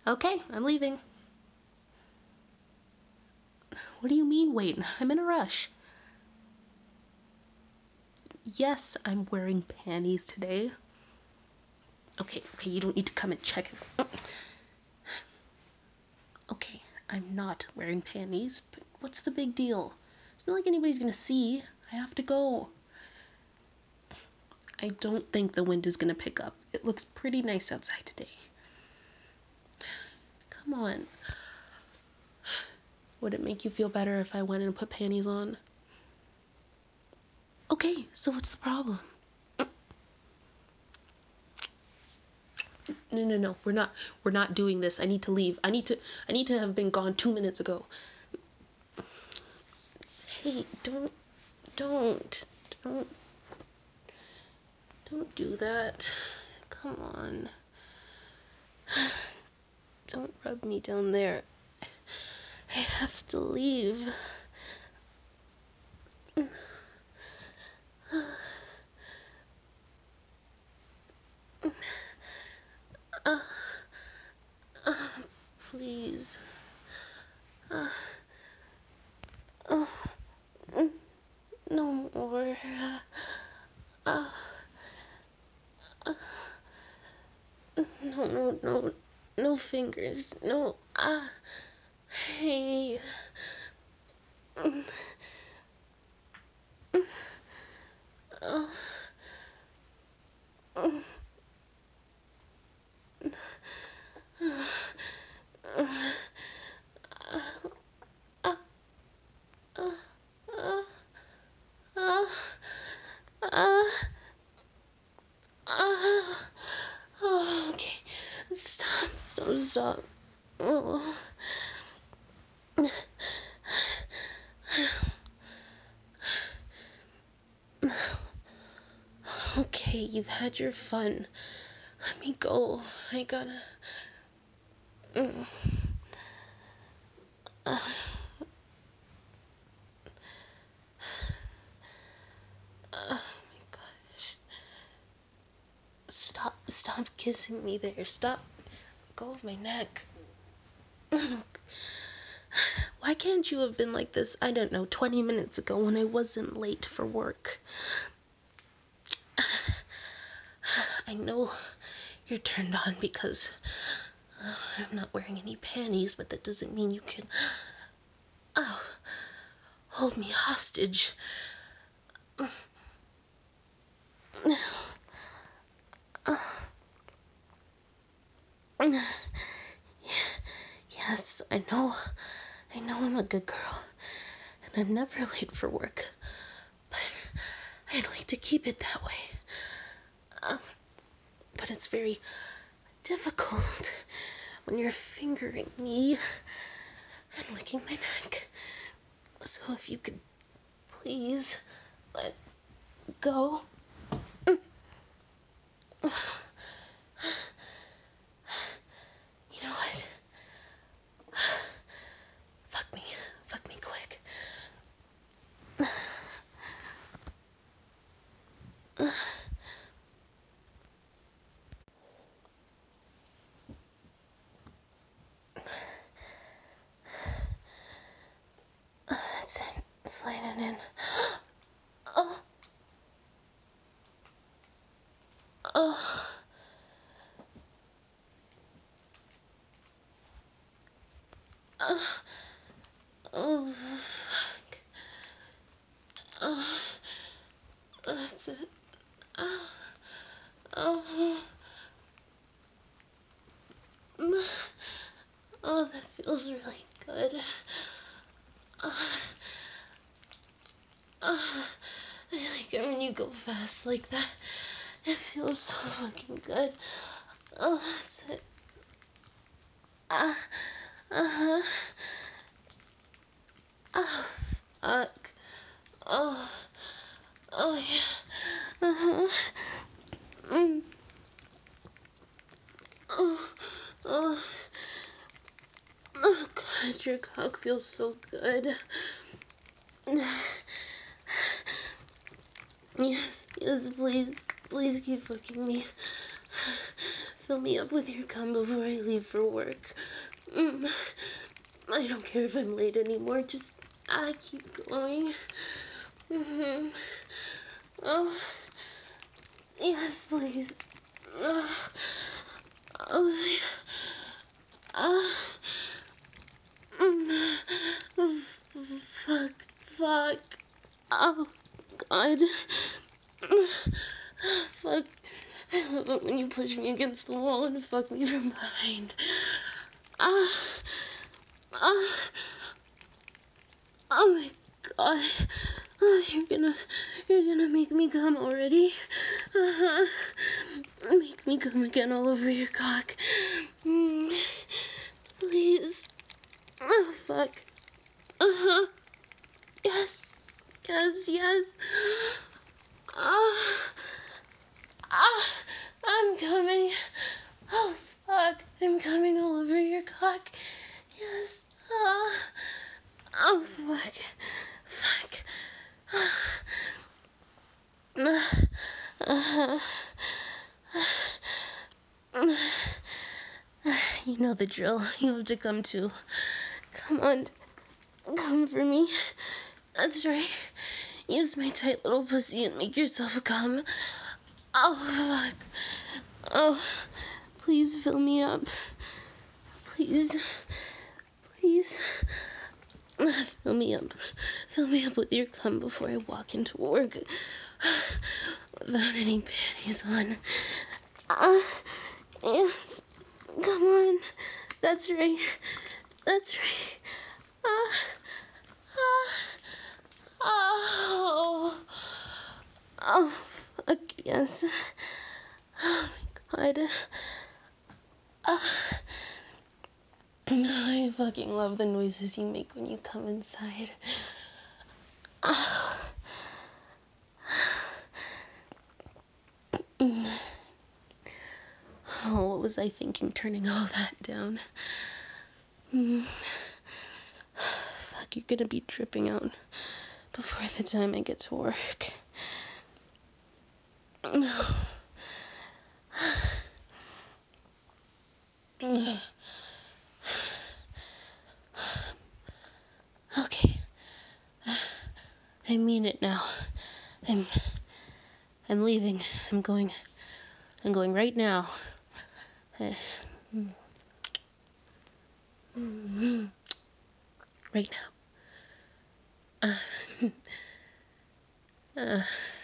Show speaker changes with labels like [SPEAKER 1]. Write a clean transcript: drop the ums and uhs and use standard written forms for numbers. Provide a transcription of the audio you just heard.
[SPEAKER 1] Okay, I'm leaving. What do you mean, wait? I'm in a rush. Yes, I'm wearing panties today. Okay, you don't need to come and check it. Okay, I'm not wearing panties, but what's the big deal? It's not like anybody's gonna see. I have to go. I don't think the wind is gonna pick up. It looks pretty nice outside today. Come on. Would it make you feel better if I went and put panties on? Okay, so what's the problem? No. We're not doing this. I need to leave. I need to have been gone 2 minutes ago. Hey, don't don't don't do that. Come on. Don't rub me down there. I have to leave. Please. No more. No. No fingers. No. Hey. Oh, okay. Stop. Oh. Okay, you've had your fun. Let me go. I gotta. Gosh. Stop kissing me there. Stop. Let go of my neck. Why can't you have been like this, I don't know, 20 minutes ago when I wasn't late for work? I know you're turned on because I'm not wearing any panties, but that doesn't mean you can hold me hostage. Yes, I know. I know I'm a good girl, and I'm never late for work, but I'd like to keep it that way. But it's very difficult when you're fingering me and licking my neck. So if you could please let go. You know what? Fuck me. Fuck me quick. That's it. Sliding in. Oh, oh, oh, fuck. That's it. Oh, oh, that feels really good. I like it when you go fast like that. It feels so fucking good. Oh, that's it. Fuck. Oh, oh yeah. Oh, oh god, your cock feels so good. Yes, please keep fucking me. Fill me up with your cum before I leave for work. Mm. I don't care if I'm late anymore. Just keep going. Mm-hmm. Oh, yes, please. Uh, oh, uh, mm, fuck. Oh, God. Fuck. I love it when you push me against the wall and fuck me from behind. Ah, ah, oh my God. Oh, you're gonna make me come already. Uh-huh. Make me come again all over your cock. Please. Oh, fuck. Uh-huh. Yes. Yes, yes. Ah. Ah. I'm coming. Oh, fuck. I'm coming all over your cock. Yes. Ah. Oh, fuck. Fuck. Uh-huh. You know the drill. You have to come too. Come on. Come for me. That's right. Use my tight little pussy and make yourself come. Oh, fuck. Oh, please fill me up. Please. Please. Fill me up. Fill me up with your cum before I walk into work. Without any panties on. Yes. Come on. That's right. That's right. Ah. Ah. Oh. Oh, fuck yes. Oh my God. I fucking love the noises you make when you come inside. Oh, what was I thinking turning all that down? Fuck, you're gonna be tripping out before the time I get to work. Okay. I mean it now. I'm I'm leaving. I'm going right now. Right now.